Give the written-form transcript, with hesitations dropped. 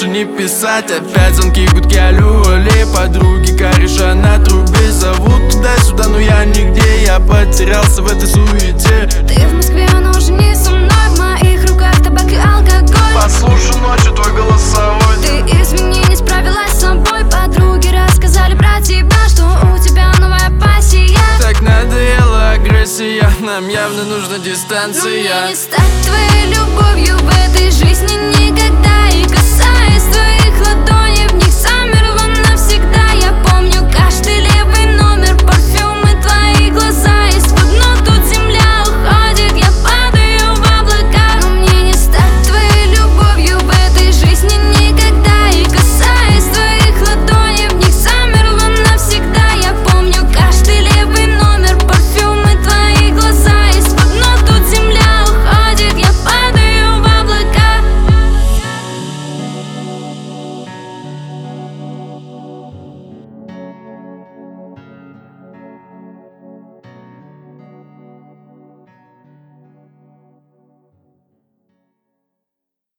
больше не писать. Опять звонки, гудки, алло, алле. Подруги, кореша на трубе зовут туда-сюда, но я нигде. Я потерялся в этой суете. Ты в Москве, но уже не со мной. В моих руках табак и алкоголь. Послушай ночью твой голосовой. Ты извини, не справилась с собой. Подруги рассказали про тебя, что у тебя новая пассия. Так надоела агрессия, нам явно нужна дистанция. Но мне не стать твоей любовью в этой жизни никогда.